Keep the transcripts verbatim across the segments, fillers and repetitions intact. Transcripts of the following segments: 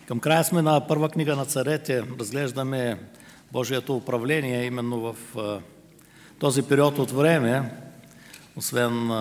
Към края сме на първа книга на царете. Разглеждаме Божието управление именно в този период от време, освен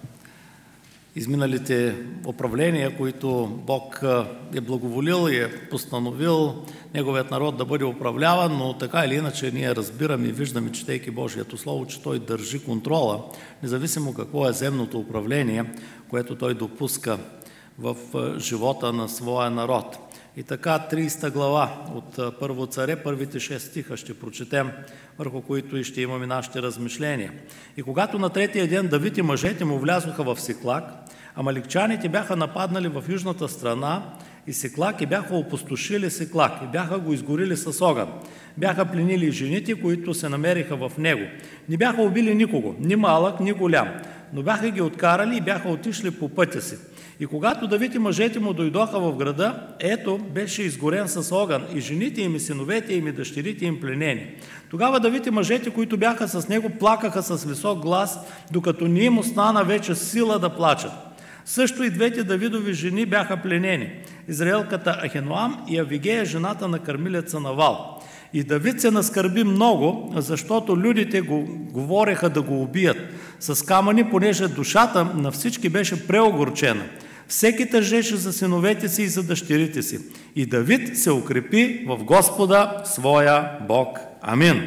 изминалите управления, които Бог е благоволил и е постановил Неговият народ да бъде управляван, но така или иначе ние разбираме и виждаме, четейки Божието Слово, че Той държи контрола, независимо какво е земното управление, което Той допуска в живота на своя народ. И така, тридесета глава от Първо царе, първите шест стиха ще прочетем, върху които и ще имаме нашите размишления. И когато на третия ден Давид и мъжете му влязоха в Сиклаг, амаликчаните бяха нападнали в южната страна и Сиклаг и бяха опустошили Сиклаг и бяха го изгорили с огън. Бяха пленили жените, които се намериха в него. Не бяха убили никого, ни малък, ни голям, но бяха ги откарали и бяха отишли по пътя си. И когато Давид и мъжете му дойдоха в града, ето беше изгорен с огън и жените им и синовете им и дъщерите им пленени. Тогава Давид и мъжете, които бяха с него, плакаха с висок глас, докато не им остана вече сила да плачат. Също и двете Давидови жени бяха пленени, израелката Ахиноам и Авигея, жената на кърмилеца Навал. И Давид се наскърби много, защото людите го говореха да го убият с камъни, понеже душата на всички беше преогорчена. Всеки тъжеше за синовете си и за дъщерите си. И Давид се укрепи в Господа, своя Бог. Амин.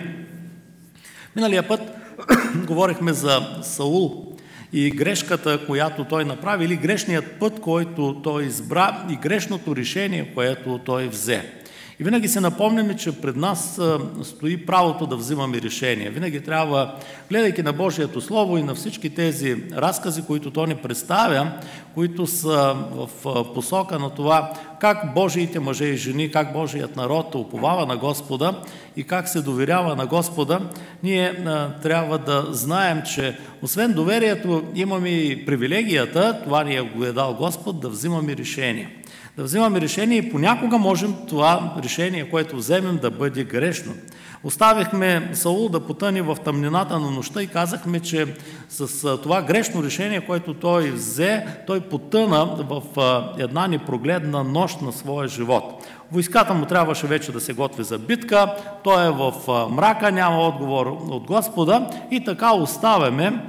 Миналия път говорихме за Саул и грешката, която той направи, или грешният път, който той избра, и грешното решение, което той взе. И винаги се напомняме, че пред нас стои правото да взимаме решения. Винаги трябва, гледайки на Божието Слово и на всички тези разкази, които то ни представя, които са в посока на това как Божиите мъже и жени, как Божият народ уповава на Господа и как се доверява на Господа, ние трябва да знаем, че освен доверието имаме и привилегията, това ни го е дал Господ, да взимаме решения. Да взимаме решение и понякога можем това решение, което вземем, да бъде грешно. Оставихме Саул да потъне в тъмнината на нощта и казахме, че с това грешно решение, което той взе, той потъна в една непрогледна нощ на своя живот. Войската му трябваше вече да се готви за битка, той е в мрака, няма отговор от Господа и така оставяме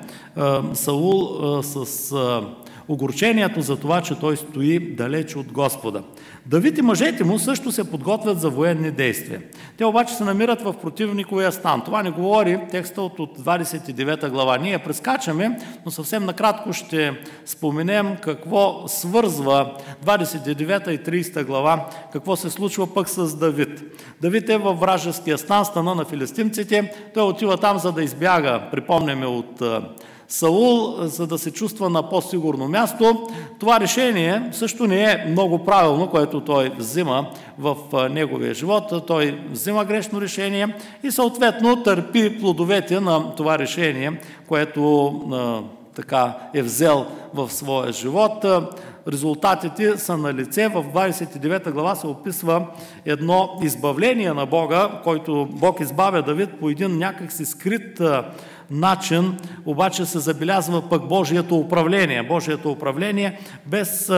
Саул с огорчението за това, че той стои далеч от Господа. Давид и мъжете му също се подготвят за военни действия. Те обаче се намират в противниковия стан. Това не говори текста от двадесет и девета глава. Ние прескачаме, но съвсем накратко ще споменем какво свързва двадесет и девета и тридесета глава, какво се случва пък с Давид. Давид е във вражеския стан, стана на филистимците. Той отива там, за да избяга, припомняме, от Саул, за да се чувства на по-сигурно място. Това решение също не е много правилно, което той взима в неговия живот. Той взима грешно решение и съответно търпи плодовете на това решение, което така е взел в своя живот. Резултатите са на лице. В двадесет и девета глава се описва едно избавление на Бога, който Бог избавя Давид по един някакси скрит начин, обаче се забелязва пък Божието управление. Божието управление без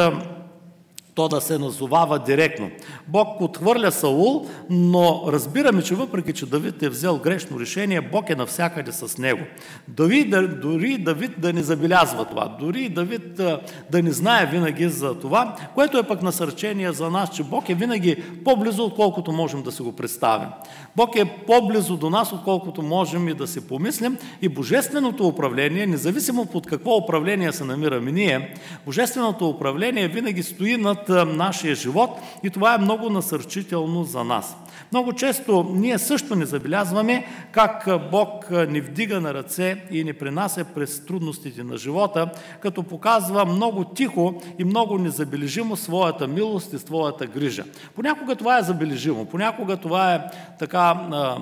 то да се назовава директно. Бог отхвърля Саул, но разбираме, че въпреки, че Давид е взел грешно решение, Бог е навсякъде с него. Дори, дори Давид да не забелязва това, дори Давид да, да не знае винаги за това, което е пък насърчение за нас, че Бог е винаги по-близо, отколкото можем да си го представим. Бог е по-близо до нас, отколкото можем и да си помислим, и божественото управление, независимо под какво управление се намираме ние, божественото управление винаги стои над нашия живот и това е много насърчително за нас. Много често ние също не забелязваме как Бог ни вдига на ръце и ни принася през трудностите на живота, като показва много тихо и много незабележимо своята милост и своята грижа. Понякога това е забележимо, понякога това е така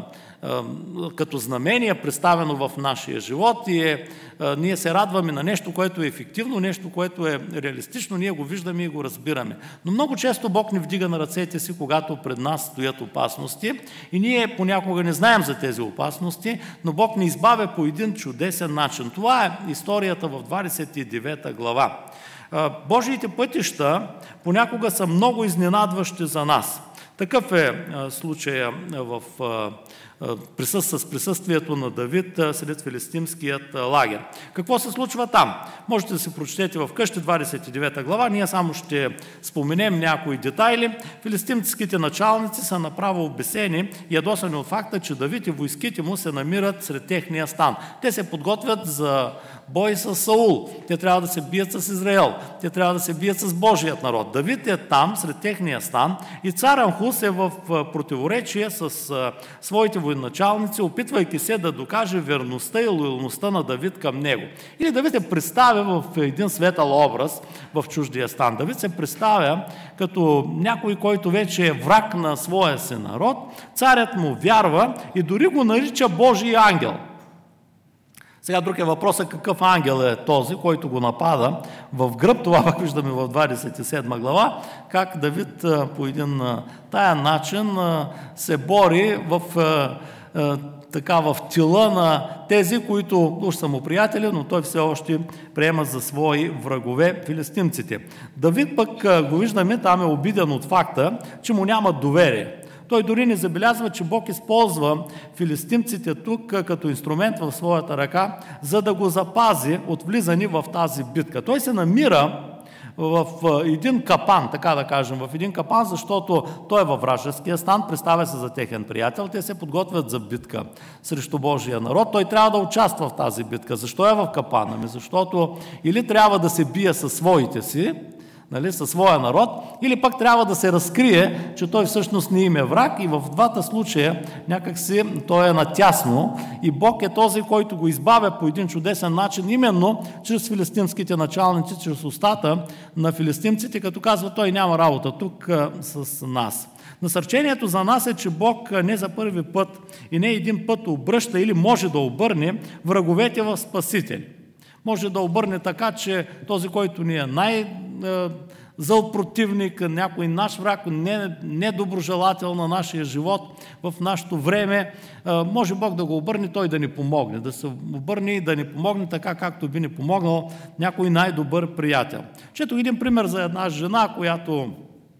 като знамение представено в нашия живот и е, ние се радваме на нещо, което е ефективно, нещо, което е реалистично, ние го виждаме и го разбираме. Но много често Бог ни вдига на ръцете си, когато пред нас стоят опасности и ние понякога не знаем за тези опасности, но Бог ни избавя по един чудесен начин. Това е историята в двадесет и девета глава. Божиите пътища понякога са много изненадващи за нас. Такъв е случая в, с присъствието на Давид след филистимският лагер. Какво се случва там? Можете да си прочетете в къщи двадесет и девета глава, ние само ще споменем някои детайли. Филистимските началници са направо обесени и ядосани от факта, че Давид и войските му се намират сред техния стан. Те се подготвят за бой с Саул. Те трябва да се бият с Израел. Те трябва да се бият с Божият народ. Давид е там, сред техния стан, и цар Амхус е в противоречие с а, своите военачалници, опитвайки се да докаже верността и лоялността на Давид към него. Или Давид се представя в един светъл образ в чуждия стан. Давид се представя като някой, който вече е враг на своя си народ. Царят му вярва и дори го нарича Божий ангел. Сега друг е въпросът какъв ангел е този, който го напада в гръб. Това пък виждаме в двадесет и седма глава, как Давид по един тая начин се бори в, така, в тила на тези, които уж са му приятели, но той все още приема за свои врагове филистимците. Давид пък го виждаме, там е обиден от факта, че му няма доверие. Той дори не забелязва, че Бог използва филистимците тук като инструмент в своята ръка, за да го запази от влизане в тази битка. Той се намира в един капан, така да кажем, в един капан, защото той е във вражеския стан, представя се за техен приятел, те се подготвят за битка срещу Божия народ. Той трябва да участва в тази битка. Защо е в капана? Ами защото или трябва да се бие със своите си, нали, със своя народ, или пък трябва да се разкрие, че той всъщност не им е враг, и в двата случая някакси той е натясно и Бог е този, който го избавя по един чудесен начин, именно чрез филистимските началници, чрез устата на филистимците, като казва, той няма работа тук а, с нас. Насърчението за нас е, че Бог не за първи път и не един път обръща или може да обърне враговете в спасители. Може да обърне така, че този, който ни е най-зъл противник, някой наш враг, недоброжелател на нашия живот в нашето време, може Бог да го обърне, той да ни помогне, да се обърне и да ни помогне така, както би ни помогнал някой най-добър приятел. Четох един пример за една жена, която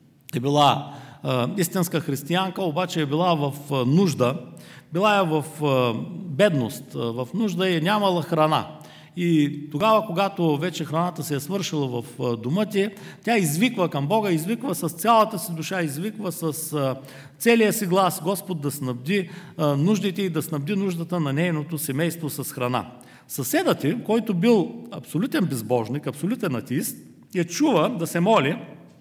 е била истинска християнка, обаче е била в нужда, била е в бедност, в нужда и нямала храна. И тогава, когато вече храната се е свършила в дома ти, тя извиква към Бога, извиква с цялата си душа, извиква с целия си глас Господ да снабди нуждите и да снабди нуждата на нейното семейство с храна. Съседът ти, който бил абсолютен безбожник, абсолютен атеист, я чува да се моли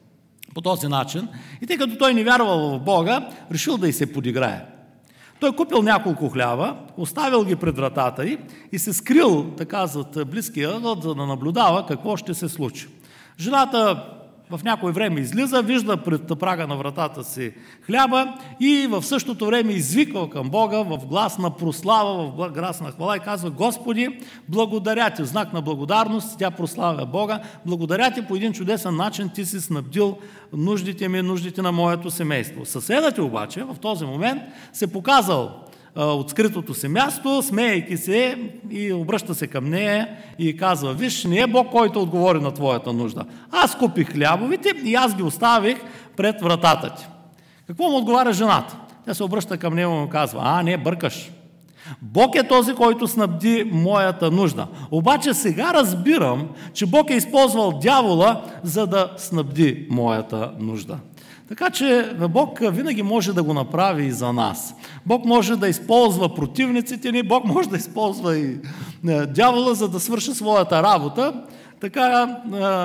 по този начин и тъй като той не вярвал в Бога, решил да й се подиграе. Той купил няколко хляба, оставил ги пред вратата й и се скрил така зад близкия ъгъл, за да наблюдава какво ще се случи. Жената в някое време излиза, вижда пред прага на вратата си хляба и в същото време извиква към Бога в глас на прослава, в глас на хвала и казва: Господи, благодаря ти. В знак на благодарност тя прославя Бога. Благодаря ти, по един чудесен начин ти си снабдил нуждите ми, нуждите на моето семейство. Съседът ти обаче в този момент се показал от скритото си място, смеейки се, и обръща се към нея и казва: виж, не е Бог, който отговори на твоята нужда. Аз купих хлябовите и аз ги оставих пред вратата ти. Какво му отговаря жената? Тя се обръща към него и му казва: а, не, бъркаш. Бог е този, който снабди моята нужда. Обаче сега разбирам, че Бог е използвал дявола, за да снабди моята нужда. Така че Бог винаги може да го направи и за нас. Бог може да използва противниците ни, Бог може да използва и дявола, за да свърши своята работа. Така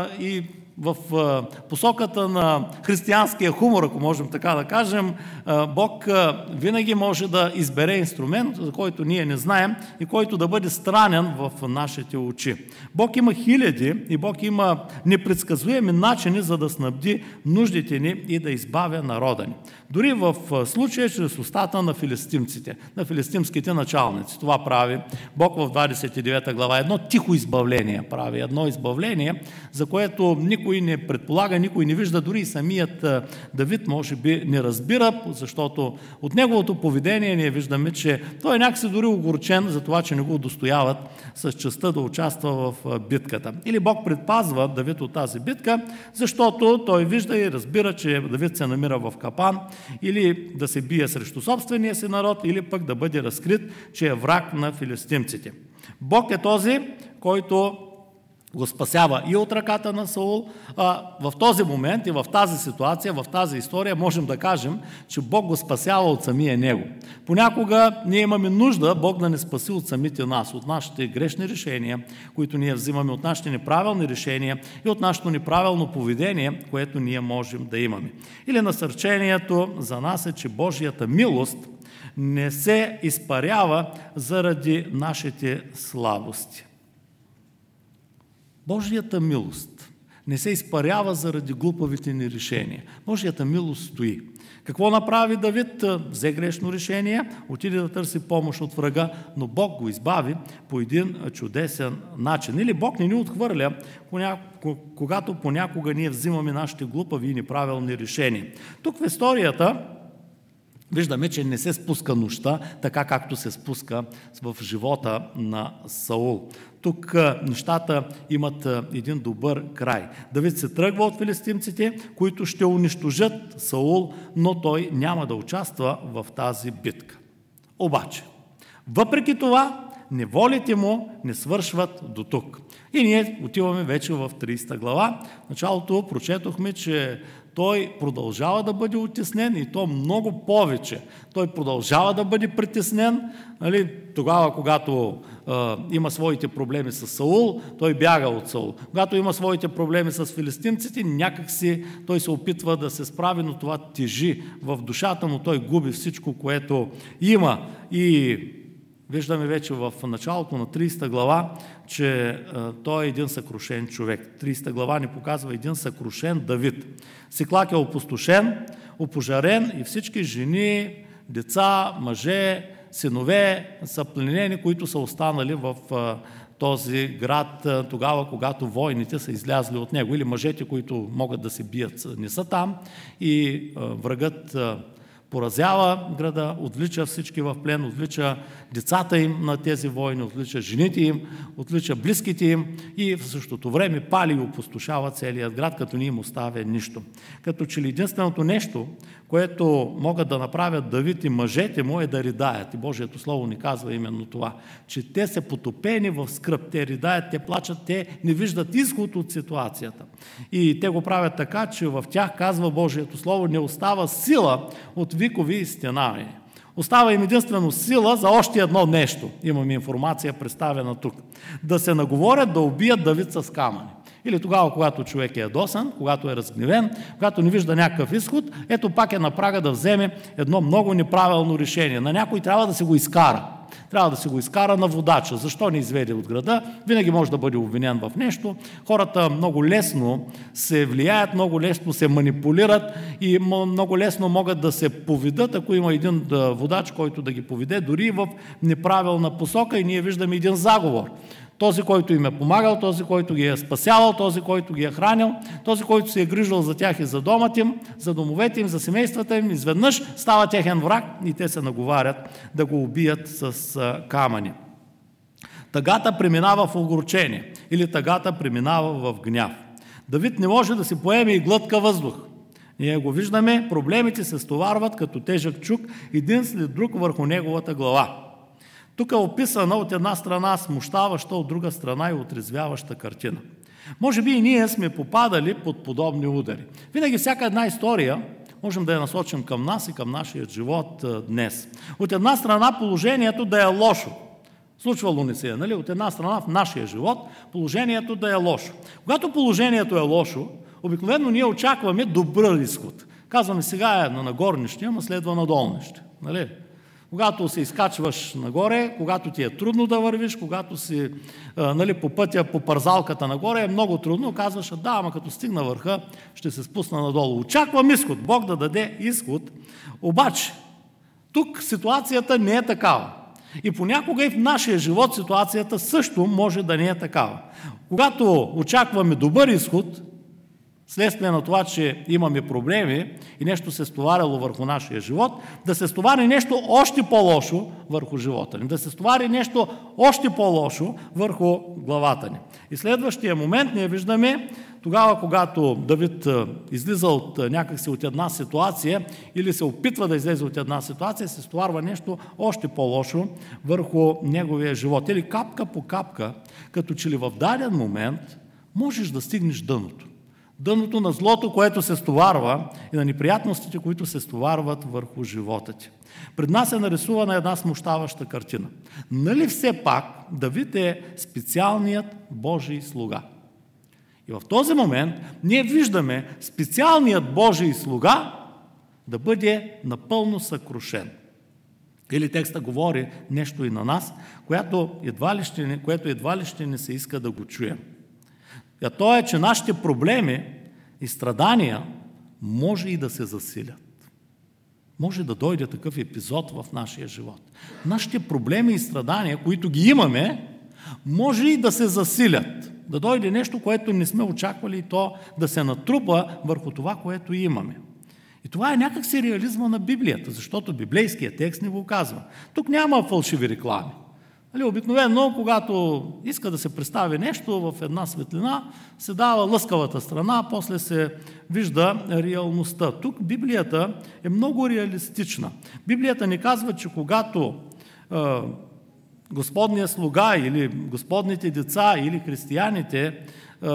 и в посоката на християнския хумор, ако можем така да кажем, Бог винаги може да избере инструмент, за който ние не знаем и който да бъде странен в нашите очи. Бог има хиляди и Бог има непредсказуеми начини, за да снабди нуждите ни и да избавя народа ни. Дори в случая чрез устата на филистимците, на филистимските началници. Това прави Бог в двадесет и девета глава. Едно тихо избавление прави, едно избавление, за което никой никой не предполага, никой не вижда, дори и самият Давид може би не разбира, защото от неговото поведение ние виждаме, че той е някакси дори огорчен за това, че не го удостояват с честта да участва в битката. Или Бог предпазва Давид от тази битка, защото той вижда и разбира, че Давид се намира в капан, или да се бие срещу собствения си народ, или пък да бъде разкрит, че е враг на филистимците. Бог е този, който го спасява и от ръката на Саул. А в този момент и в тази ситуация, в тази история можем да кажем, че Бог го спасява от самия него. Понякога ние имаме нужда Бог да не спаси от самите нас, от нашите грешни решения, които ние взимаме, от нашите неправилни решения и от нашето неправилно поведение, което ние можем да имаме. Или насърчението за нас е, че Божията милост не се изпарява заради нашите слабости. Божията милост не се изпарява заради глупавите ни решения. Божията милост стои. Какво направи Давид? Взе грешно решение, отиде да търси помощ от врага, но Бог го избави по един чудесен начин. Или Бог не ни отхвърля, когато понякога ние взимаме нашите глупави и неправилни решения. Тук в историята виждаме, че не се спуска нощта, така както се спуска в живота на Саул. Тук нещата имат един добър край. Давид се тръгва от филистимците, които ще унищожат Саул, но той няма да участва в тази битка. Обаче, въпреки това, неволите му не свършват до тук. И ние отиваме вече в тридесета глава. В началото прочетохме, че той продължава да бъде утеснен и то много повече. Той продължава да бъде притеснен. Нали, тогава, когато е, има своите проблеми с Саул, той бяга от Саул. Когато има своите проблеми с филистимците, някакси той се опитва да се справи, но това тежи в душата му. Той губи всичко, което има. И виждаме вече в началото на тридесета глава, че е, той е един съкрушен човек. тридесета глава ни показва един съкрушен Давид. Сиклак е опустошен, опожарен и всички жени, деца, мъже, синове са пленени, които са останали в е, този град е, тогава, когато войните са излязли от него. Или мъжете, които могат да се бият, не са там и е, врагът е, поразява града, отвлича всички в плен, отвлича децата им на тези войни, отвлича жените им, отвлича близките им и в същото време пали и опустошава целият град, като не им оставя нищо. Като че ли единственото нещо, което могат да направят Давид и мъжете му, е да ридаят. И Божието Слово ни казва именно това, че те са потопени в скръб, те ридаят, те плачат, те не виждат изход от ситуацията. И те го правят така, че в тях, казва Божието Слово, не остава сила от викови и стенавания. Остава им единствено сила за още едно нещо. Имаме информация представена тук. Да се наговорят да убият Давид с камъни. Или тогава, когато човек е ядосан, когато е разгневен, когато не вижда някакъв изход, ето пак е на прага да вземе едно много неправилно решение. На някой трябва да се го изкара. Трябва да се го изкара на водача. Защо не изведе от града? Винаги може да бъде обвинен в нещо. Хората много лесно се влияят, много лесно се манипулират и много лесно могат да се поведат, ако има един водач, който да ги поведе дори в неправилна посока, и ние виждаме един заговор. Този, който им е помагал, този, който ги е спасявал, този, който ги е хранил, този, който се е грижил за тях и за домът им, за домовете им, за семействата им, изведнъж става техен враг и те се наговарят да го убият с камъни. Тъгата преминава в огорчение или тъгата преминава в гняв. Давид не може да си поеме и глътка въздух. Ние го виждаме, проблемите се стоварват като тежък чук един след друг върху неговата глава. Тук е описана от една страна смущаваща, от друга страна и отрезвяваща картина. Може би и ние сме попадали под подобни удари. Винаги всяка една история можем да я насочим към нас и към нашия живот днес. От една страна положението да е лошо. Случвало ни се е, нали? От една страна в нашия живот положението да е лошо. Когато положението е лошо, обикновено ние очакваме добър изход. Казваме, сега е на нагорнище, ама следва на долнище. Нали? Когато се изкачваш нагоре, когато ти е трудно да вървиш, когато си а, нали, по пътя, по парзалката нагоре, е много трудно, казваш, да, ама като стигна върха, ще се спусна надолу. Очаквам изход, Бог да даде изход, обаче тук ситуацията не е такава. И понякога и в нашия живот ситуацията също може да не е такава. Когато очакваме добър изход, следствие на това, че имаме проблеми и нещо се стоваряло върху нашия живот, да се стовари нещо още по-лошо върху живота ни, да се стовари нещо още по-лошо върху главата ни. И следващия момент ние виждаме, тогава, когато Давид излиза от някакси от една ситуация или се опитва да излезе от една ситуация, се стоварва нещо още по-лошо върху неговия живот. Или капка по капка, като че ли в даден момент можеш да стигнеш дъното. Дъното на злото, което се стоварва, и на неприятностите, които се стоварват върху живота ти. Пред нас е нарисувана една смущаваща картина. Нали все пак Давид е специалният Божий слуга? И в този момент ние виждаме специалният Божий слуга да бъде напълно съкрушен. Или текста говори нещо и на нас, което едва ли ще, което едва ли ще не се иска да го чуем. А то е, че нашите проблеми и страдания може и да се засилят. Може да дойде такъв епизод в нашия живот. Нашите проблеми и страдания, които ги имаме, може и да се засилят. Да дойде нещо, което не сме очаквали, и то да се натрупа върху това, което имаме. И това е някакси реализма на Библията, защото библейският текст ни го казва. Тук няма фалшиви реклами. Обикновено, когато иска да се представи нещо в една светлина, се дава лъскавата страна, после се вижда реалността. Тук Библията е много реалистична. Библията ни казва, че когато е, Господният слуга или Господните деца или християните е,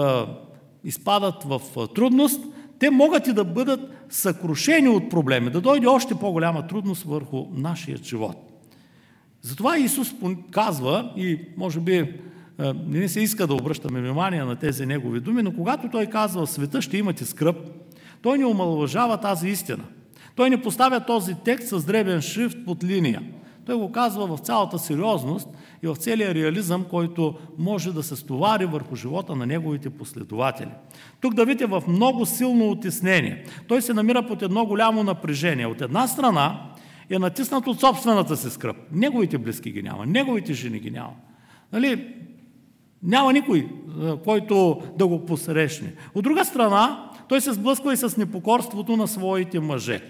изпадат в трудност, те могат и да бъдат съкрушени от проблеми, да дойде още по-голяма трудност върху нашия живот. Затова Исус казва, и може би не ни се иска да обръщаме внимание на тези негови думи, но когато той казва в света ще имате скръб, той не омаловажава тази истина. Той не поставя този текст с дребен шрифт под линия. Той го казва в цялата сериозност и в целия реализъм, който може да се стовари върху живота на неговите последователи. Тук Давид е в много силно утеснение. Той се намира под едно голямо напрежение. От една страна е натиснат от собствената си скръб. Неговите близки ги няма, неговите жени ги няма. Нали? Няма никой, който да го посрещне. От друга страна, той се сблъсква и с непокорството на своите мъже.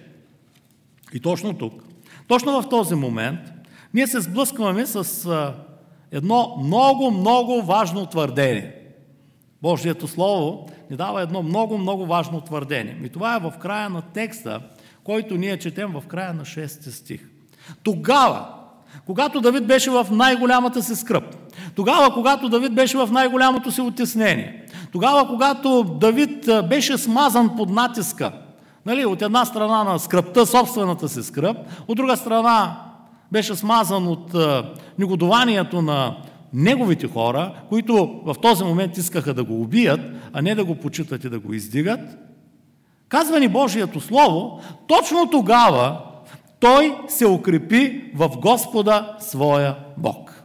И точно тук, точно в този момент, ние се сблъскваме с едно много, много важно твърдение. Божието Слово ни дава едно много, много важно твърдение. И това е в края на текста, който ние четем в края на шести стих. Тогава, когато Давид беше в най-голямата си скръб, тогава, когато Давид беше в най-голямото си утеснение, тогава, когато Давид беше смазан под натиска, нали, от една страна на скръбта, собствената си скръб, от друга страна беше смазан от а, негодованието на неговите хора, които в този момент искаха да го убият, а не да го почитат и да го издигат, казва ни Божието Слово, точно тогава той се укрепи в Господа своя Бог.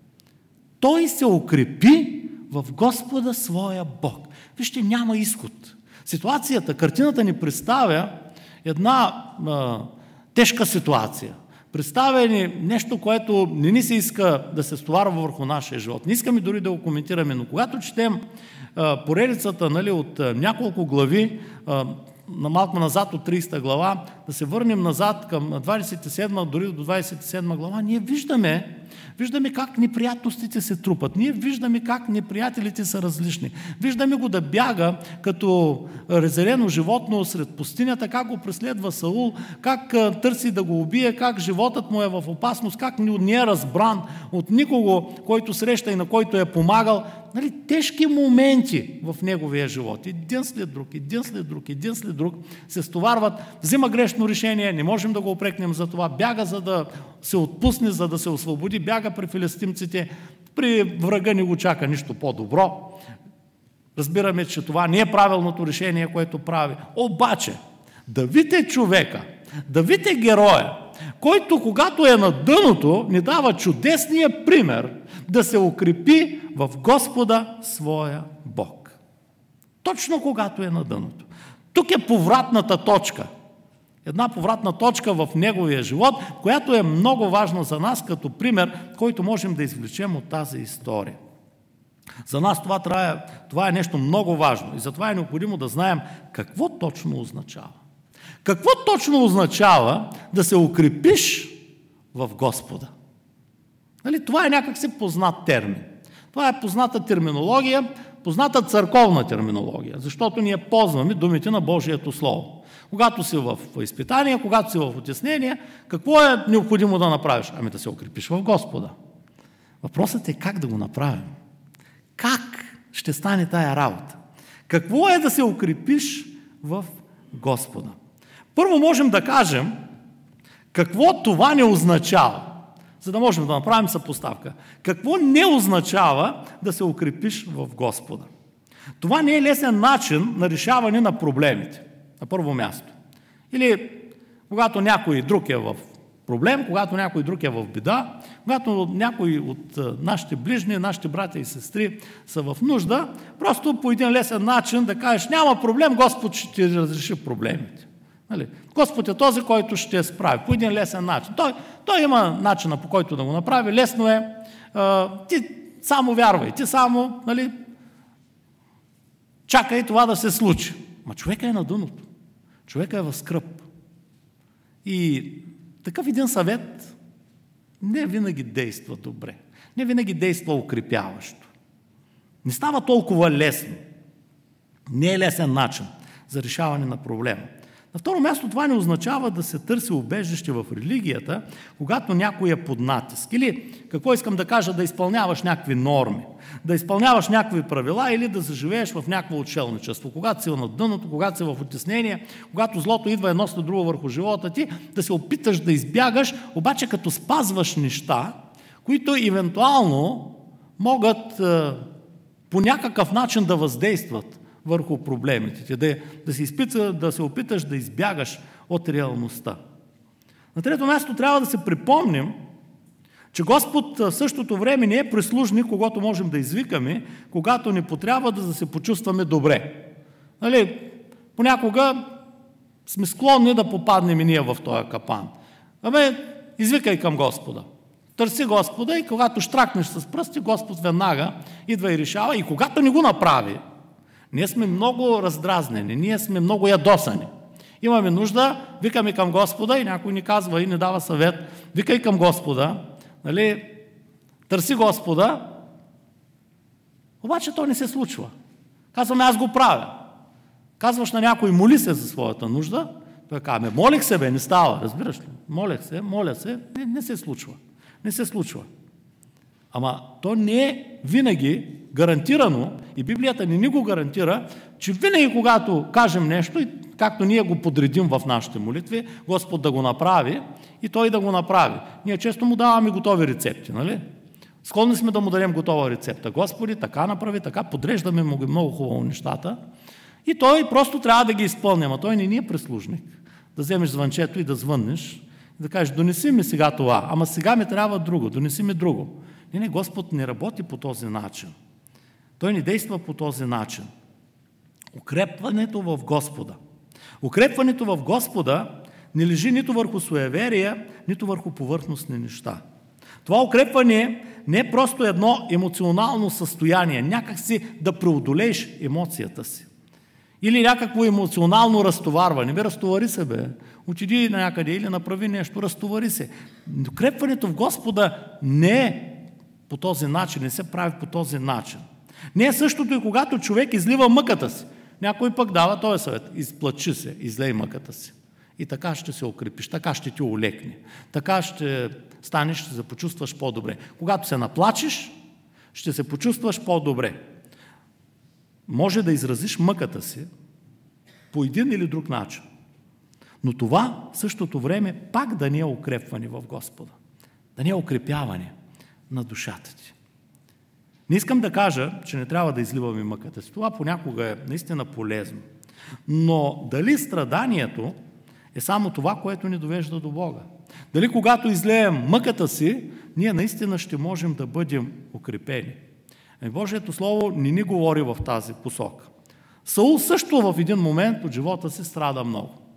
Той се укрепи в Господа своя Бог. Вижте, няма изход. Ситуацията, картината ни представя една а, тежка ситуация. Представя ни нещо, което не ни се иска да се стоварва върху нашия живот. Не искаме дори да го коментираме, но когато четем а, поредицата, нали, от а, няколко глави, а, на малко назад от тридесета глава, да се върнем назад към двадесет и седма, дори до двадесет и седма глава, ние виждаме, виждаме как неприятностите се трупат. Ние виждаме как неприятелите са различни. Виждаме го да бяга като разярено животно сред пустинята, как го преследва Саул, как търси да го убие, как животът му е в опасност, как не е разбран от никого, който среща и на който е помагал. Нали, тежки моменти в неговия живот. Един след друг, един след друг, един след друг се стоварват, взима грешно решение, не можем да го опрекнем за това, бяга за да се отпусне, за да се освободи, бяга при филистимците, при врага не го чака нищо по-добро. Разбираме, че това не е правилното решение, което прави. Обаче, Давид е човека, Давид е героя, който когато е на дъното, ни дава чудесния пример да се укрепи в Господа своя Бог. Точно когато е на дъното. Тук е повратната точка. Една повратна точка в неговия живот, която е много важна за нас като пример, който можем да извлечем от тази история. За нас това, трябва, това е нещо много важно и затова е необходимо да знаем какво точно означава. Какво точно означава да се укрепиш в Господа? Нали, това е някакси познат термин. Това е позната терминология, позната църковна терминология, защото ние ползваме думите на Божието Слово. Когато си в изпитание, когато си в утеснение, какво е необходимо да направиш? Ами да се укрепиш в Господа. Въпросът е как да го направим. Как ще стане тая работа? Какво е да се укрепиш в Господа? Първо можем да кажем какво това не означава, за да можем да направим съпоставка. Какво не означава да се укрепиш в Господа? Това не е лесен начин на решаване на проблемите, на първо място. Или когато някой друг е в проблем, когато някой друг е в беда, когато някой от нашите ближни, нашите братя и сестри са в нужда, просто по един лесен начин да кажеш: няма проблем, Господ ще ти разреши проблемите. Нали? Господ е този, който ще справи по един лесен начин. Той, той има начина, по който да го направи. Лесно е. А, ти само вярвай, ти само, нали, чакай това да се случи. Ма човека е на дъното. Човека е в скръб. И такъв един съвет не винаги действа добре. Не винаги действа укрепяващо. Не става толкова лесно. Не е лесен начин за решаване на проблема. На второ място, това не означава да се търси убежище в религията, когато някой е под натиск. Или, какво искам да кажа, да изпълняваш някакви норми, да изпълняваш някакви правила или да заживееш в някакво отшелничество. Когато си на дъното, когато си в утеснение, когато злото идва едно след друго върху живота ти, да се опиташ да избягаш, обаче като спазваш неща, които евентуално могат е, по някакъв начин да въздействат върху проблемите, да, да, се изпица, да се опиташ да избягаш от реалността. На трето място трябва да се припомним, че Господ в същото време не е прислужник, когато можем да извикаме, когато ни потрябва да се почувстваме добре. Нали, понякога сме склонни да попаднем и ние в този капан. Абе, извикай към Господа. Търси Господа и когато штракнеш с пръсти, Господ веднага идва и решава. И когато не го направи, ние сме много раздразнени, ние сме много ядосани. Имаме нужда, викаме към Господа и някой ни казва и ни дава съвет: викай към Господа, нали, търси Господа, обаче то не се случва. Казваме: аз го правя. Казваш на някой: моли се за своята нужда, той казва: молих се, бе, не става, разбираш ли? Молих се, моля се, не, не се случва. Не се случва. Ама то не е винаги гарантирано, и Библията не ни го гарантира, че винаги когато кажем нещо, и както ние го подредим в нашите молитви, Господ да го направи и Той да го направи. Ние често му даваме готови рецепти, нали? Склонни сме да му дадем готова рецепта. Господи, така направи, така, подреждаме му много хубаво нещата и Той просто трябва да ги изпълня. А Той не ни е прислужник. Да вземеш звънчето и да звъннеш и да кажеш: донеси ми сега това, ама сега ми трябва друго, донеси ми друго. Не, не, Господ не работи по този начин. Той не действа по този начин. Укрепването в Господа. Укрепването в Господа не лежи нито върху суеверия, нито върху повърхностни неща. Това укрепване не е просто едно емоционално състояние, някак си да преодолееш емоцията си. Или някакво емоционално разтоварване. Бе, разтовари се, бе. Отиди на някъде или направи нещо, разтовари се. Укрепването в Господа не е по този начин, не се прави по този начин. Не е същото и когато човек излива мъката си. Някой пък дава този съвет: изплачи се, излей мъката си. И така ще се укрепиш, така ще ти олекне. Така ще станеш, ще се почувстваш по-добре. Когато се наплачеш, ще се почувстваш по-добре. Може да изразиш мъката си по един или друг начин. Но това в същото време пак да не е укрепване в Господа. Да не е укрепяване на душата ти. Не искам да кажа, че не трябва да изливаме мъката си. Това понякога е наистина полезно. Но дали страданието е само това, което ни довежда до Бога? Дали когато излеем мъката си, ние наистина ще можем да бъдем укрепени? Божието Слово не ни говори в тази посока. Саул също в един момент от живота си страда много.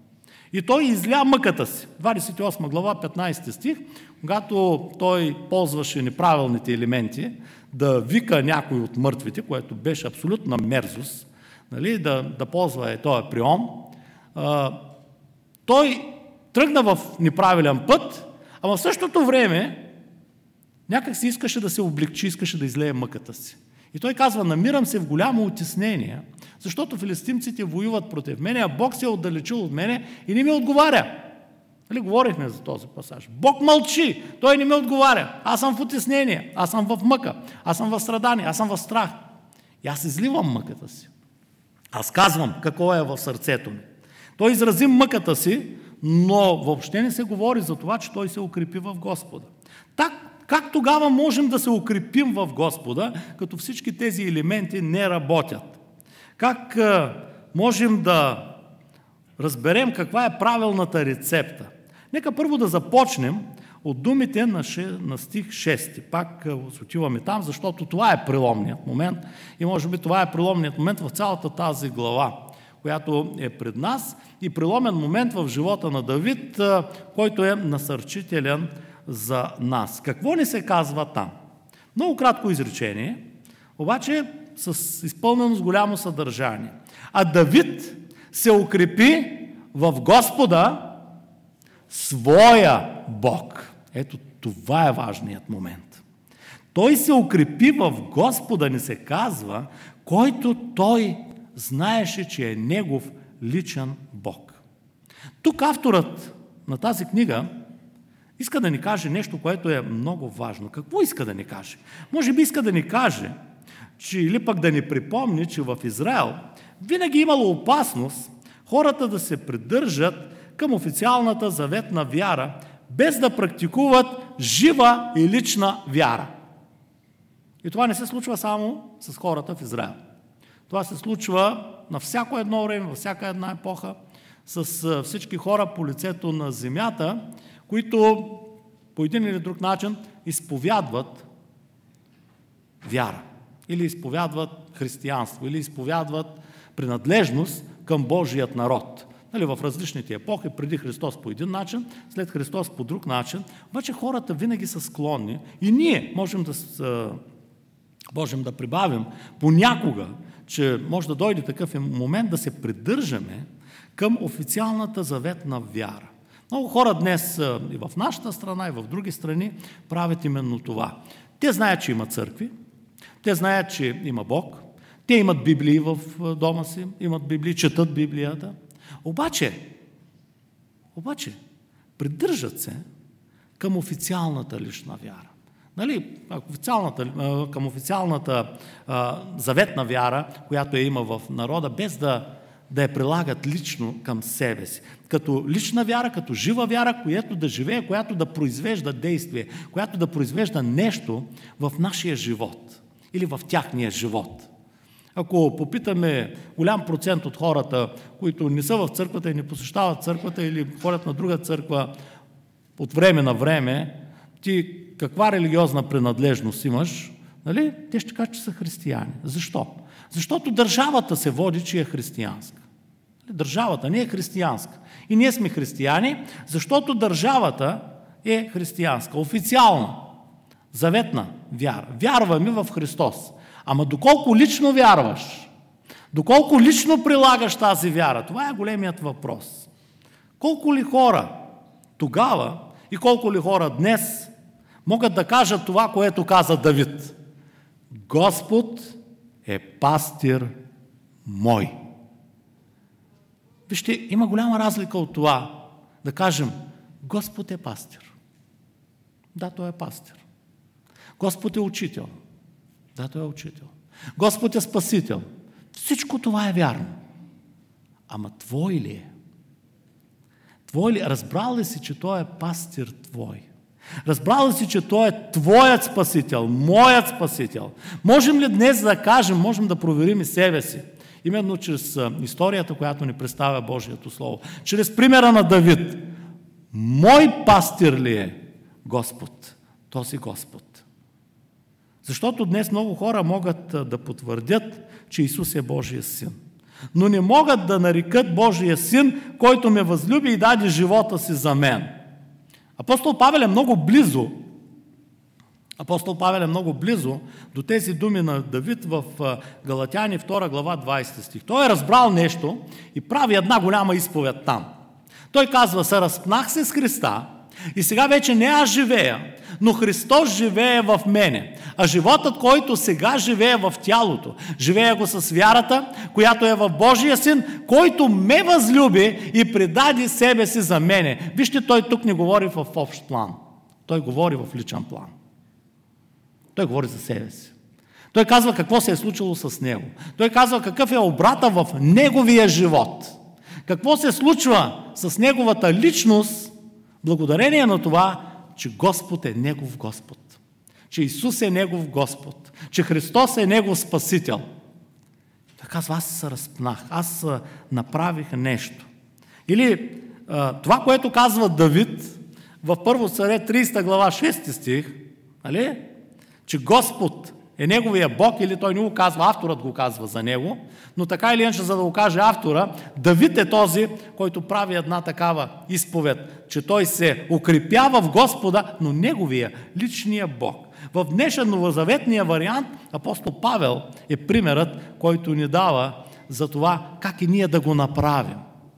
И той изля мъката си. двадесет и осма глава, петнадесети стих, когато той ползваше неправилните елементи да вика някой от мъртвите, което беше абсолютна мерзост, нали, да, да ползва е този приом, а, той тръгна в неправилен път, а в същото време някак си искаше да се облегчи, искаше да излее мъката си. И той казва: намирам се в голямо утеснение, защото филистимците воюват против мене, а Бог се е отдалечил от мене и не ми отговаря. Нали, говорихме за този пасаж. Бог мълчи, той не ми отговаря. Аз съм в утеснение, аз съм в мъка, аз съм в страдание, аз съм в страх. И аз изливам мъката си. Аз казвам какво е в сърцето ми. Той изрази мъката си, но въобще не се говори за това, че той се укрепи в Господа. Так, как тогава можем да се укрепим в Господа, като всички тези елементи не работят? Как а, можем да разберем каква е правилната рецепта? Нека първо да започнем от думите на, ше, на стих шести. Пак а, отиваме там, защото това е преломният момент и може би това е преломният момент в цялата тази глава, която е пред нас, и преломен момент в живота на Давид, а, който е насърчителен за нас. Какво ни се казва там? Много кратко изречение, обаче с изпълнено с голямо съдържание. А Давид се укрепи в Господа, своя Бог. Ето това е важният момент. Той се укрепи в Господа, ни се казва, който той знаеше, че е негов личен Бог. Тук авторът на тази книга иска да ни каже нещо, което е много важно. Какво иска да ни каже? Може би иска да ни каже, че, или пък да ни припомни, че в Израел винаги имало опасност хората да се придържат към официалната заветна вяра, без да практикуват жива и лична вяра. И това не се случва само с хората в Израел. Това се случва на всяко едно време, във всяка една епоха, с всички хора по лицето на земята, които по един или друг начин изповядват вяра, или изповядват християнство, или изповядват принадлежност към Божият народ. Нали, в различните епохи, преди Христос по един начин, след Христос по друг начин, обаче хората винаги са склонни и ние можем да, можем да прибавим понякога, че може да дойде такъв момент да се придържаме към официалната заветна вяра. Много хора днес и в нашата страна, и в други страни правят именно това. Те знаят, че има църкви, те знаят, че има Бог, те имат Библии в дома си, имат Библии, четат Библията, обаче, обаче придържат се към официалната лична вяра. Нали, официалната, към официалната а, заветна вяра, която я има в народа, без да, да я прилагат лично към себе си. Като лична вяра, като жива вяра, която да живее, която да произвежда действие, която да произвежда нещо в нашия живот или в тяхния живот. Ако попитаме голям процент от хората, които не са в църквата и не посещават църквата или ходят на друга църква от време на време, ти каква религиозна принадлежност имаш, нали? Те ще кажат, че са християни. Защо? Защото държавата се води, че е християнска. Държавата не е християнска. И ние сме християни, защото държавата е християнска, официална, заветна вяра. Вярваме в Христос. Ама доколко лично вярваш, доколко лично прилагаш тази вяра, това е големият въпрос. Колко ли хора тогава и колко ли хора днес могат да кажат това, което каза Давид? Господ е пастир мой. Вижте, има голяма разлика от това да кажем Господ е пастир. Да, той е пастир. Господ е учител. Да, той е учител. Господ е спасител. Всичко това е вярно. Ама твой ли е? Твой ли? Разбрал ли си, че той е пастир твой? Разбрал ли си, че той е твоят спасител, моят спасител? Можем ли днес да кажем, можем да проверим и себе си, именно чрез историята, която ни представя Божието Слово, чрез примера на Давид. Мой пастир ли е Господ? Този Господ. Защото днес много хора могат да потвърдят, че Исус е Божия син. но не могат да нарекат Божия син, който ме възлюби и даде живота си за мен. Апостол Павел е много близо Апостол Павел е много близо до тези думи на Давид в Галатяни втора глава двадесети стих. Той е разбрал нещо и прави една голяма изповед там. Той казва: се разпнах се с Христа и сега вече не аз живея, но Христос живее в мене. А животът, който сега живее в тялото, живея го с вярата, която е в Божия син, който ме възлюби и предаде себе си за мене. Вижте, той тук не говори в общ план. Той говори в личен план. Той говори за себе си. Той казва какво се е случило с него. Той казва какъв е обрата в неговия живот. Какво се случва с неговата личност, благодарение на това, че Господ е негов Господ. Че Исус е негов Господ. Че Христос е негов Спасител. Той казва: аз се разпнах. Аз направих нещо. Или това, което казва Давид в Първо царе тридесета глава шести стих, нали? Че Господ е неговия Бог, или той не го казва, авторът го казва за него, но така или иначе, за да го каже автора, Давид е този, който прави една такава изповед, че той се укрепява в Господа, но неговия, личния Бог. В днешен новозаветния вариант апостол Павел е примерът, който ни дава за това как и ние да го направим.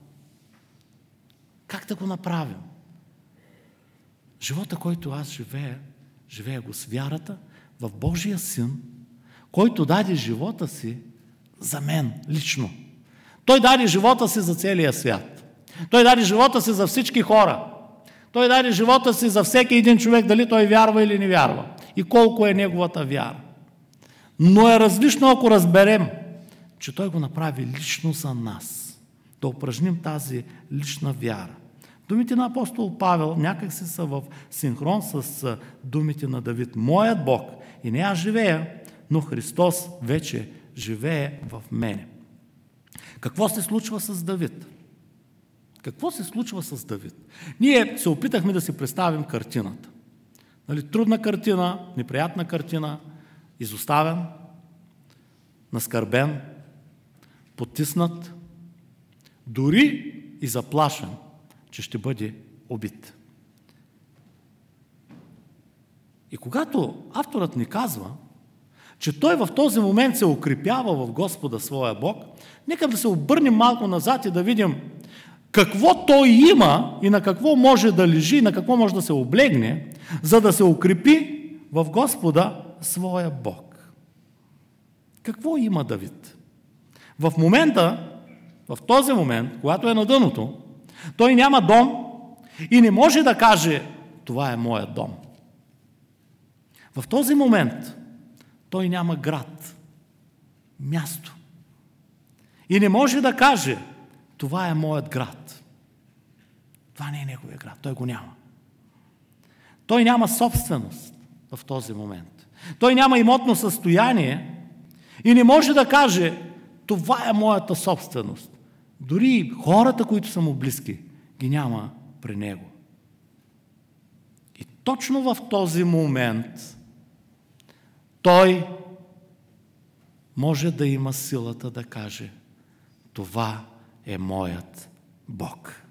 Как да го направим? Живота, който аз живея, живея го с вярата в Божия син, който даде живота си за мен лично. Той даде живота си за целия свят. Той даде живота си за всички хора. Той даде живота си за всеки един човек, дали той вярва или не вярва. И колко е неговата вяра. Но е различно, ако разберем, че той го направи лично за нас. Да упражним тази лична вяра. Думите на апостол Павел някак си са в синхрон с думите на Давид. Моят Бог, и не аз живея, но Христос вече живее в мене. Какво се случва с Давид? Какво се случва с Давид? Ние се опитахме да си представим картината. Нали, трудна картина, неприятна картина, изоставен, наскърбен, потиснат, дори и заплашен, че ще бъде убит. И когато авторът ни казва, че той в този момент се укрепява в Господа своя Бог, нека да се обърнем малко назад и да видим какво той има и на какво може да лежи, и на какво може да се облегне, за да се укрепи в Господа своя Бог. Какво има Давид? В момента, в този момент, когато е на дъното, той няма дом и не може да каже: това е моят дом. В този момент той няма град, място. И не може да каже: това е моят град. Това не е неговия град, той го няма. Той няма собственост в този момент. Той няма имотно състояние и не може да каже: това е моята собственост. Дори хората, които са му близки, ги няма при него. И точно в този момент той може да има силата да каже: това е моят Бог.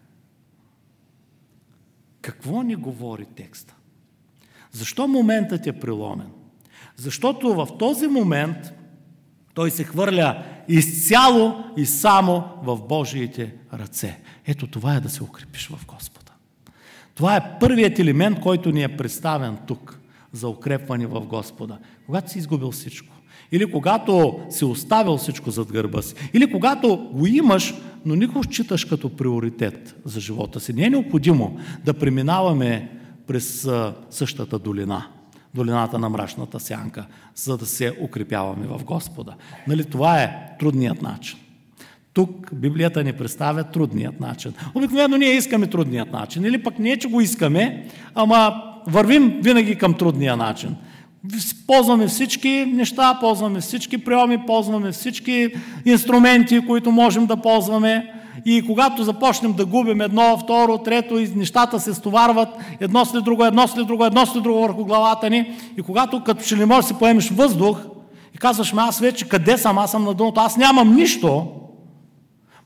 Какво ни говори текста? Защо моментът е преломен? Защото в този момент той се хвърля изцяло и само в Божиите ръце. Ето това е да се укрепиш в Господа. Това е първият елемент, който ни е представен тук за укрепване в Господа. Когато си изгубил всичко, или когато си оставил всичко зад гърба си, или когато го имаш, но не го считаш като приоритет за живота си. Не е необходимо да преминаваме през същата долина, долината на мрачната сянка, за да се укрепяваме в Господа. Нали, това е трудният начин. Тук Библията ни представя трудният начин. Обикновено ние искаме трудният начин, или пък не, че го искаме, ама вървим винаги към трудния начин. Ползваме всички неща, ползваме всички приеми, ползваме всички инструменти, които можем да ползваме, и когато започнем да губим едно, второ, трето, и нещата се стоварват едно след друго, едно след друго, едно след друго върху главата ни, и когато като че не можеш да си поемеш въздух и казваш: ме аз вече къде съм, аз съм на дъното, аз нямам нищо,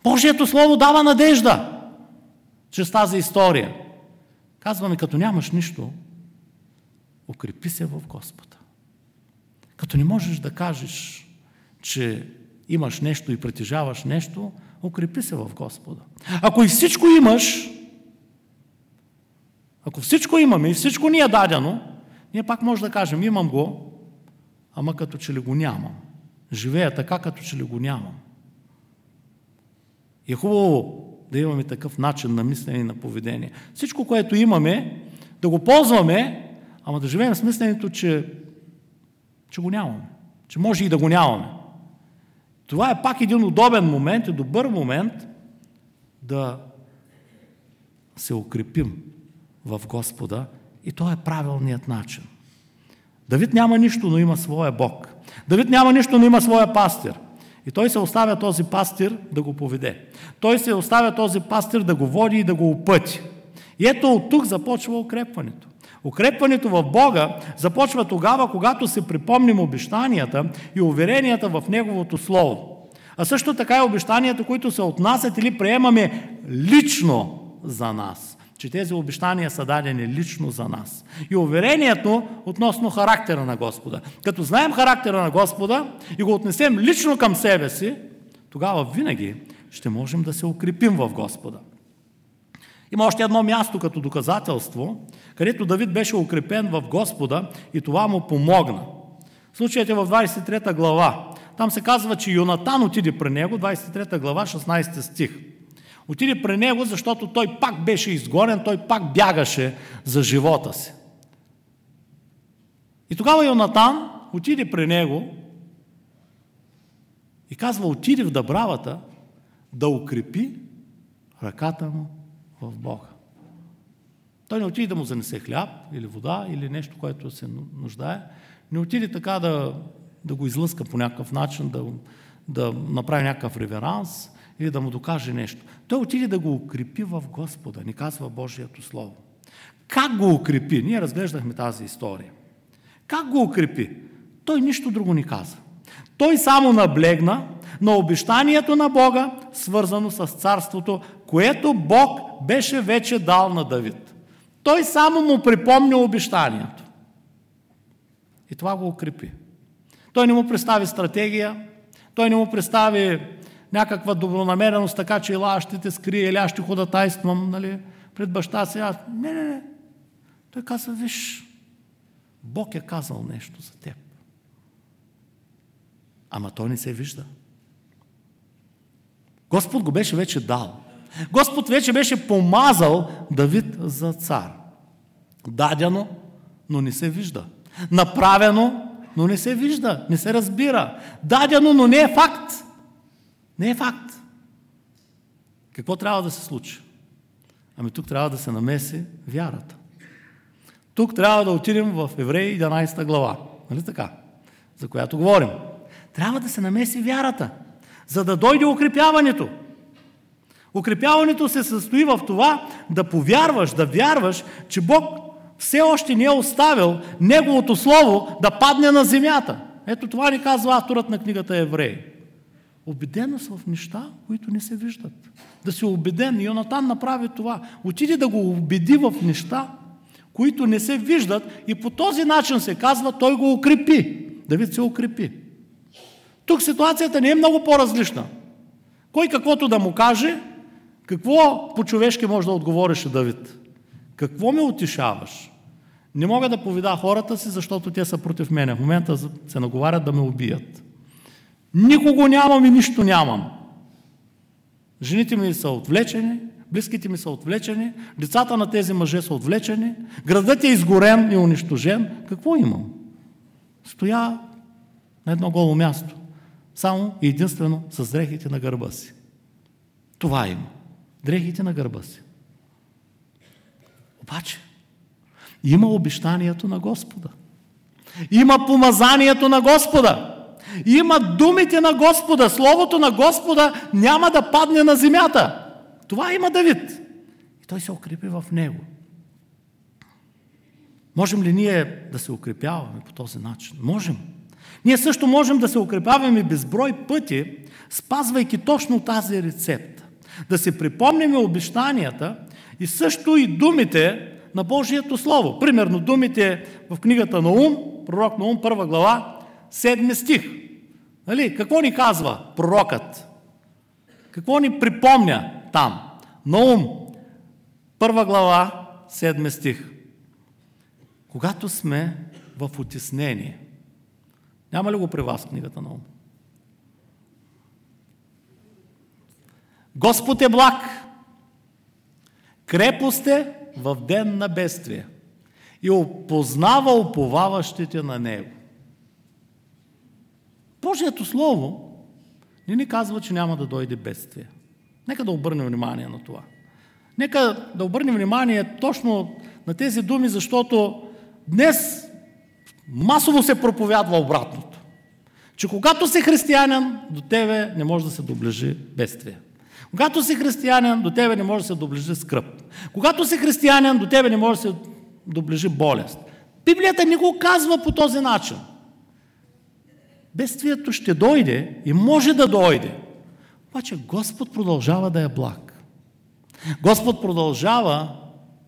Божието Слово дава надежда чрез тази история. Казваме, като нямаш нищо, укрепи се в Господа. Като не можеш да кажеш, че имаш нещо и притежаваш нещо, укрепи се в Господа. Ако и всичко имаш, ако всичко имаме и всичко ни е дадено, ние пак може да кажем, имам го, ама като че ли го нямам. Живея така, като че ли го нямам. И е хубаво да имаме такъв начин на мислене и на поведение. Всичко, което имаме, да го ползваме, ама да живеем с мисленето, че, че го нямаме. Че може и да го нямаме. Това е пак един удобен момент и добър момент да се укрепим в Господа и това е правилният начин. Давид няма нищо, но има своя Бог. Давид няма нищо, но има своя пастир. И той се оставя този пастир да го поведе. Той се оставя този пастир да го води и да го опъти. И ето от тук започва укрепването. Укрепването в Бога започва тогава, когато се припомним обещанията и уверенията в Неговото Слово. А също така и обещанията, които се отнасят или приемаме лично за нас. Че тези обещания са дадени лично за нас. И уверението относно характера на Господа. Като знаем характера на Господа и го отнесем лично към себе си, тогава винаги ще можем да се укрепим в Господа. Има още едно място като доказателство, където Давид беше укрепен в Господа и това му помогна. Случаят е в двадесет и трета глава. Там се казва, че Йонатан отиде при него, двадесет и трета глава, шестнадесети стих. Отиде при него, защото той пак беше изгонен, той пак бягаше за живота си. И тогава Йонатан отиде при него и казва, отиде в Дъбравата да укрепи ръката му в Бога. Той не отиде да му занесе хляб или вода или нещо, което се нуждае. Не отиде така да, да го излъска по някакъв начин, да, да направи някакъв реверанс или да му докаже нещо. Той отиде да го укрепи в Господа, ни казва Божието Слово. Как го укрепи? Ние разглеждахме тази история. Как го укрепи? Той нищо друго ни каза. Той само наблегна на обещанието на Бога, свързано с царството, което Бог беше вече дал на Давид. Той само му припомня обещанието. И това го укрепи. Той не му представи стратегия, той не му представи някаква добронамереност, така че ела ще те скрие, или аз ще ходатайствам, нали, пред баща си. Аз... Не, не, не. Той каза, виж, Бог е казал нещо за теб. Ама той не се вижда. Господ го беше вече дал. Господ вече беше помазал Давид за цар. Дадено, но не се вижда. Направено, но не се вижда, не се разбира. Дадено, но не е факт. Не е факт. Какво трябва да се случи? Ами тук трябва да се намеси вярата. Тук трябва да отидем в Евреи единадесета глава. Нали така? За която говорим. Трябва да се намеси вярата, за да дойде укрепяването. Укрепяването се състои в това да повярваш, да вярваш, че Бог все още не е оставил Неговото Слово да падне на земята. Ето това ни казва авторът на книгата Евреи. Убеденост в неща, които не се виждат. Да си убеден. Йонатан направи това. Отиде да го убеди в неща, които не се виждат и по този начин се казва, той го укрепи. Давид се укрепи. Тук ситуацията не е много по-различна. Кой каквото да му каже, какво по-човешки може да отговореше Давид? Какво ме утешаваш? Не мога да поведа хората си, защото те са против мене. В момента се наговарят да ме убият. Никого нямам и нищо нямам. Жените ми са отвлечени, близките ми са отвлечени, децата на тези мъже са отвлечени, градът е изгорен и унищожен. Какво имам? Стоя на едно голо място. Само и единствено с дрехите на гърба си. Това има. Дрехите на гърба си. Обаче, има обещанието на Господа. Има помазанието на Господа. Има думите на Господа. Словото на Господа няма да падне на земята. Това има Давид. И той се укрепи в него. Можем ли ние да се укрепяваме по този начин? Можем. Ние също можем да се укрепяваме безброй пъти, спазвайки точно тази рецепта. Да си припомним обещанията и също и думите на Божието Слово. Примерно думите в книгата Наум, пророк Наум, първа глава, седми стих. Нали? Какво ни казва пророкът? Какво ни припомня там? Наум, първа глава, седми стих. Когато сме в утеснение. Няма ли го при вас книгата Наум? Господ е благ, крепост е в ден на бедствие и опознава уповаващите на Него. Божието Слово не ни казва, че няма да дойде бедствие. Нека да обърнем внимание на това. Нека да обърнем внимание точно на тези думи, защото днес масово се проповядва обратното. Че когато си християнин, до тебе не може да се доближи бедствие. Когато си християнин, до тебе не може да се доближи скръб. Когато си християнин, до тебе не може да се доближи болест. Библията не го казва по този начин. Бедствието ще дойде и може да дойде. Обаче Господ продължава да е благ. Господ продължава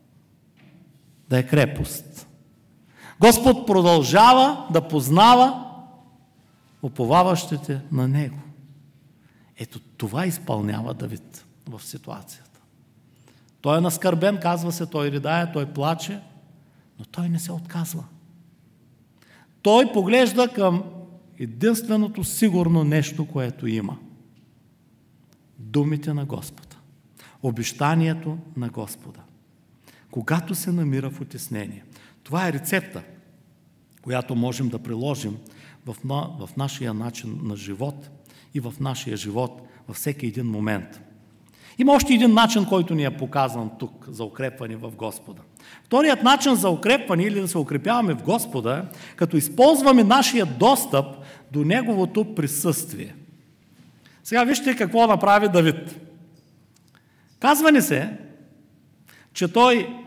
да е крепост. Господ продължава да познава уповаващите на Него. Ето това изпълнява Давид в ситуацията. Той е наскърбен, казва се, той ридае, той плаче, но той не се отказва. Той поглежда към единственото сигурно нещо, което има. Думите на Господа. Обещанието на Господа. Когато се намира в утеснение. Това е рецепта, която можем да приложим в, в нашия начин на живот и в нашия живот във всеки един момент. Има още един начин, който ни е показан тук за укрепване в Господа. Вторият начин за укрепване или да се укрепяваме в Господа, като използваме нашия достъп до Неговото присъствие. Сега вижте какво направи Давид. Казва ни се, че той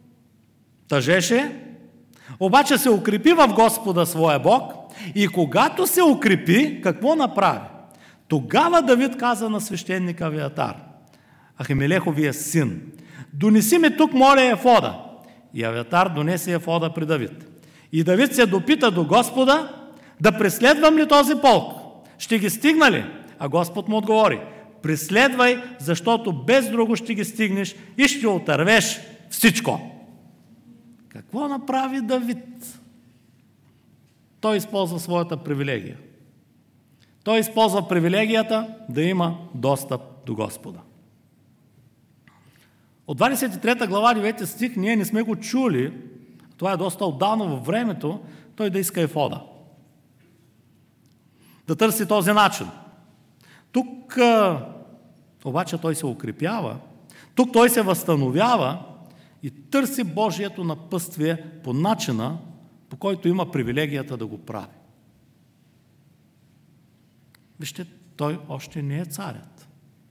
тъжеше, обаче се укрепи в Господа своя Бог и когато се укрепи, какво направи? Тогава Давид каза на свещеника Авиатар, Ахимелеховия син, донеси ме тук, моля, ефода. И Авиатар донесе ефода при Давид. И Давид се допита до Господа, да преследвам ли този полк? Ще ги стигна ли? А Господ му отговори, преследвай, защото без друго ще ги стигнеш и ще отървеш всичко. Какво направи Давид? Той използва своята привилегия. Той използва привилегията да има достъп до Господа. От двадесет и трета глава, девети стих, ние не сме го чули, това е доста отдавна във времето, той да иска ефода. Да търси този начин. Тук обаче той се укрепява, тук той се възстановява и търси Божието напътствие по начина, по който има привилегията да го прави. Вижте, той още не е царят.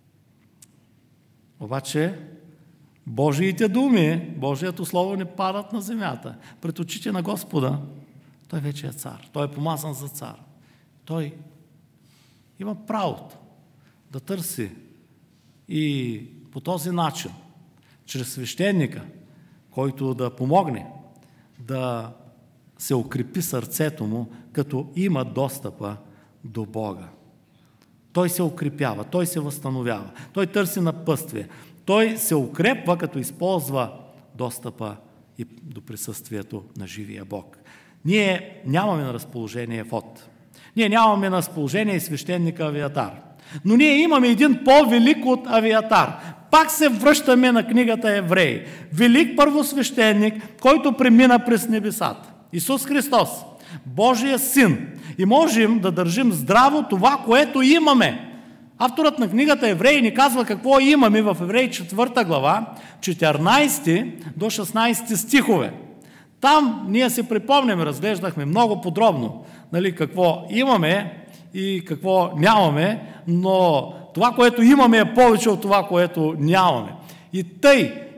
Обаче Божиите думи, Божието Слово не падат на земята. Пред очите на Господа той вече е цар. Той е помазан за цар. Той има правото да търси и по този начин, чрез свещеника, който да помогне да се укрепи сърцето му, като има достъпа до Бога. Той се укрепява, той се възстановява, той търси напътствие, той се укрепва, като използва достъпа и до присъствието на живия Бог. Ние нямаме на разположение ефод. Ние нямаме на разположение и свещеника Авиатар. Но ние имаме един по-велик от Авиатар. Пак се връщаме на книгата Евреи. Велик първосвещеник, който премина през небесата. Исус Христос, Божия Син. И можем да държим здраво това, което имаме. Авторът на книгата Евреи ни казва какво имаме в Евреи четвърта глава, четиринадесети до шестнадесети стихове. Там ние се припомняме, разглеждахме много подробно, нали, какво имаме и какво нямаме, но това, което имаме, е повече от това, което нямаме. И тъй,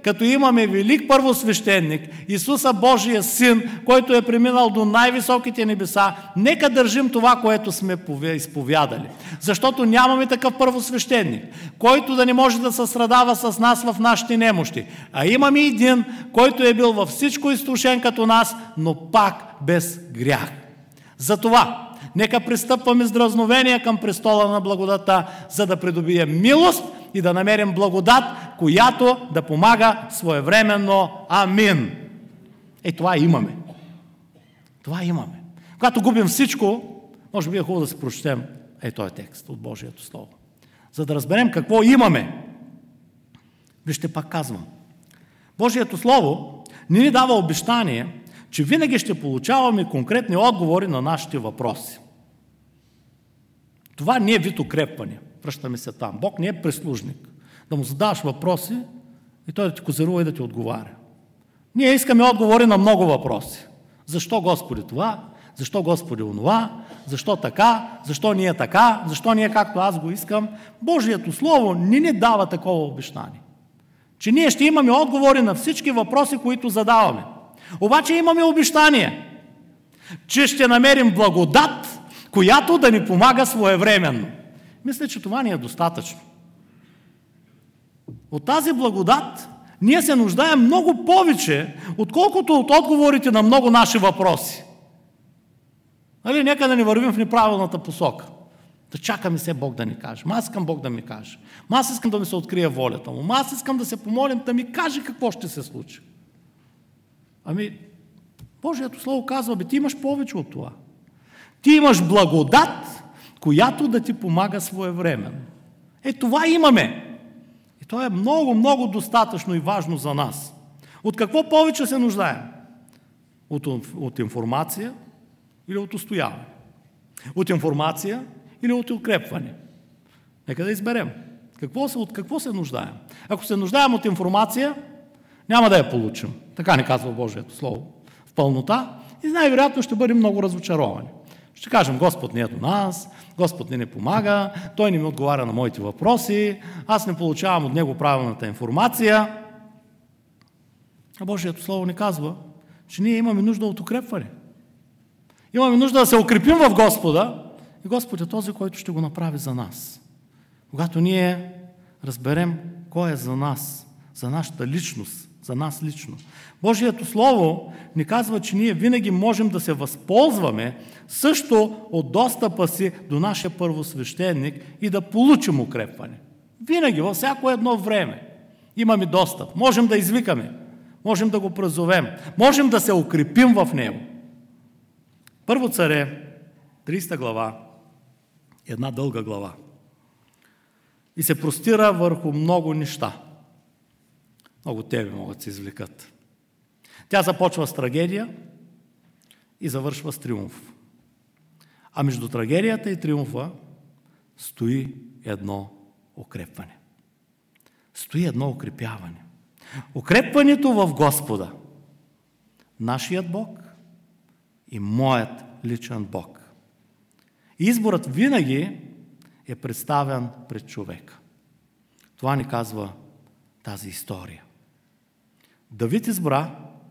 като имаме велик първосвещеник, Исуса Божия Син, който е преминал до най-високите небеса, нека държим това, което сме изповядали. Защото нямаме такъв първосвещеник, който да не може да се страдава с нас в нашите немощи. А имаме един, който е бил във всичко изтушен като нас, но пак без грях. Затова нека пристъпваме с дразновение към престола на благодата, за да придобием милост и да намерим благодат, която да помага своевременно. Амин. Е, това имаме. Това имаме. Когато губим всичко, може би е хубаво да се прочетем е този текст от Божието Слово. За да разберем какво имаме. Вижте, пак казвам. Божието Слово не ни дава обещание, че винаги ще получаваме конкретни отговори на нашите въпроси. Това не е вид укрепване. Връщаме се там. Бог не е прислужник. Да му задаваш въпроси и той да ти козирува и да ти отговаря. Ние искаме отговори на много въпроси. Защо, Господи, това? Защо, Господи, онова? Защо така? Защо ние така? Защо ние както аз го искам? Божието Слово не ни дава такова обещание. Че ние ще имаме отговори на всички въпроси, които задаваме. Обаче имаме обещание, че ще намерим благодат, която да ни помага своевременно. Мисля, че това ни е достатъчно. От тази благодат ние се нуждаем много повече, отколкото от отговорите на много наши въпроси. Нали, нека да не вървим в неправилната посока. Да чакаме се Бог да ни каже. Ма аз искам Бог да ми каже. Ма аз искам да ми се открие волята му. Ма аз искам да се помолим да ми каже какво ще се случи. Ами, Божието Слово казва, бе, ти имаш повече от това. Ти имаш благодат, която да ти помага своевременно. Е, това имаме. И то е много, много достатъчно и важно за нас. От какво повече се нуждаем? От, от информация или от устояване? От информация или от укрепване? Нека да изберем. Какво се, от какво се нуждаем? Ако се нуждаем от информация, няма да я получим. Така ни казва Божието Слово. В пълнота. И най-вероятно ще бъдем много разочаровани. Ще кажем, Господ не е до нас, Господ не ни помага, Той не ми отговаря на моите въпроси, аз не получавам от Него правилната информация. А Божието Слово ни казва, че ние имаме нужда от укрепване. Имаме нужда да се укрепим в Господа и Господ е този, който ще го направи за нас. Когато ние разберем кой е за нас, за нашата личност, за нас лично. Божието Слово ни казва, че ние винаги можем да се възползваме също от достъпа си до нашия първосвещеник и да получим укрепване. Винаги, във всяко едно време имаме достъп. Можем да извикаме, можем да го призовем, можем да се укрепим в него. Първо Царе, тридесета глава, една дълга глава. И се простира върху много неща. Много теми могат да се извлекат. Тя започва с трагедия и завършва с триумф. А между трагедията и триумфа стои едно укрепване. Стои едно укрепяване. Укрепването в Господа. Нашият Бог и моят личен Бог. Изборът винаги е представен пред човека. Това ни казва тази история. Давид избра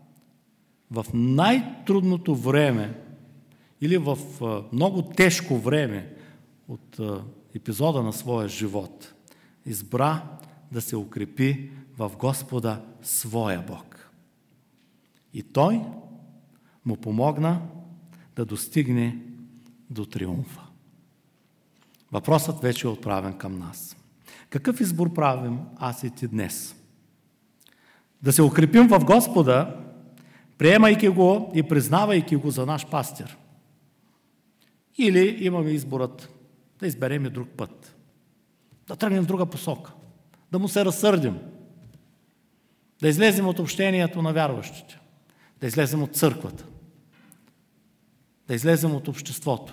в най-трудното време или в много тежко време от епизода на своя живот, избра да се укрепи в Господа своя Бог. И той му помогна да достигне до триумфа. Въпросът вече е отправен към нас. Какъв избор правим аз и ти днес? Да се укрепим в Господа, приемайки го и признавайки го за наш пастир. Или имаме изборът да изберем и друг път. Да тръгнем в друга посока. Да му се разсърдим. Да излезем от общението на вярващите. Да излезем от църквата. Да излезем от обществото.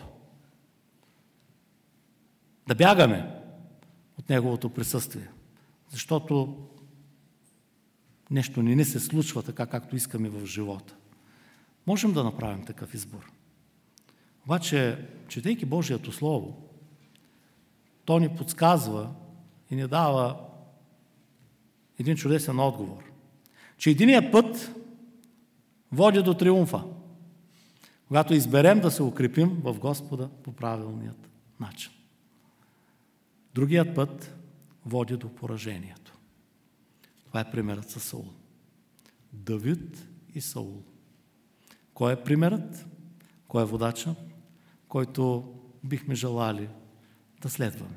Да бягаме от неговото присъствие. Защото нещо не ни се случва така, както искаме в живота. Можем да направим такъв избор. Обаче, четейки Божието Слово, то ни подсказва и ни дава един чудесен отговор. че единият път води до триумфа, когато изберем да се укрепим в Господа по правилният начин. Другият път води до поражението. Това е примерът със Саул. Давид и Саул. Кой е примерът? Кой е водача, който бихме желали да следваме?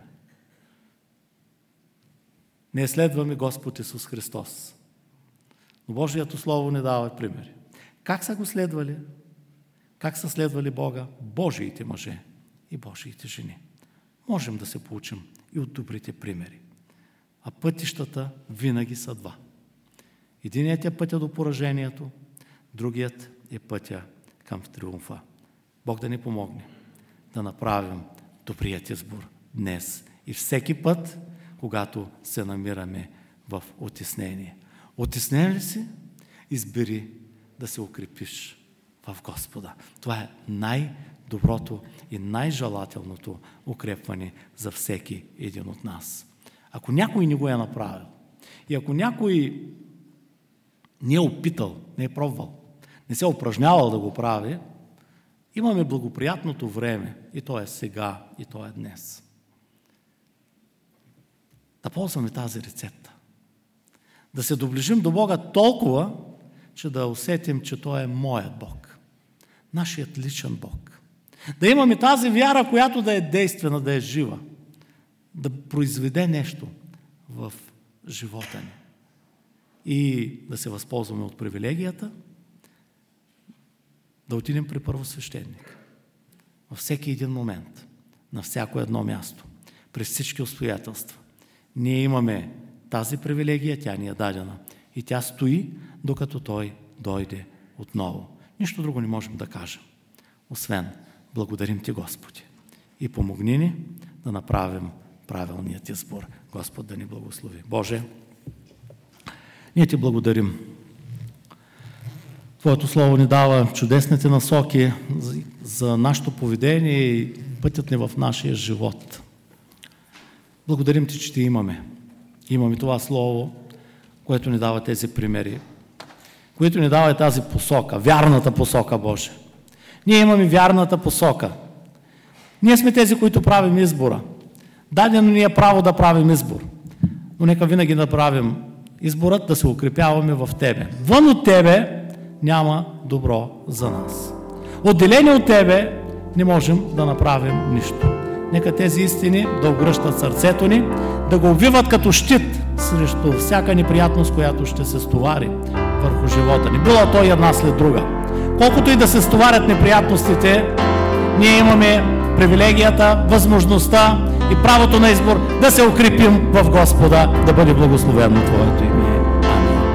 Не следваме Господ Исус Христос. Но Божието Слово не дава примери. Как са го следвали? Как са следвали Бога Божиите мъже и Божиите жени? Можем да се получим и от добрите примери. А пътищата винаги са два. Единият е пътя до поражението, другият е пътя към триумфа. Бог да ни помогне да направим добрият избор днес и всеки път, когато се намираме в отеснение. Отеснен ли си? Избери да се укрепиш в Господа. Това е най-доброто и най-желателното укрепване за всеки един от нас. Ако някой не го е направил и ако някой не е опитал, не е пробвал, не се е упражнявал да го прави, имаме благоприятното време и то е сега, и то е днес. Да ползваме тази рецепта. Да се доближим до Бога толкова, че да усетим, че Той е моят Бог. Нашият личен Бог. Да имаме тази вяра, която да е действена, да е жива. Да произведе нещо в живота ни. И да се възползваме от привилегията, да отидем при първосвещеник. Във всеки един момент, на всяко едно място, през всички обстоятелства. Ние имаме тази привилегия, тя ни е дадена. И тя стои, докато Той дойде отново. Нищо друго не можем да кажем. Освен, благодарим Ти, Господи. И помогни ни да направим правилният избор. Господ да ни благослови. Боже, ние Ти благодарим. Твоето Слово ни дава чудесните насоки за, за нашето поведение и пътят ни в нашия живот. Благодарим Ти, че Ти имаме. Имаме това Слово, което ни дава тези примери, което ни дава и тази посока, вярната посока, Боже. Ние имаме вярната посока. Ние сме тези, които правим избора. Дадено ни е право да правим избор. Но нека винаги да правим изборът да се укрепяваме в Тебе. Вън от Тебе няма добро за нас. Отделени от Тебе не можем да направим нищо. Нека тези истини да огръщат сърцето ни, да го обвиват като щит срещу всяка неприятност, която ще се стовари върху живота ни. Била то и една след друга. Колкото и да се стоварят неприятностите, ние имаме привилегията, възможността и правото на избор да се укрепим в Господа, да бъде благословено Твоето име.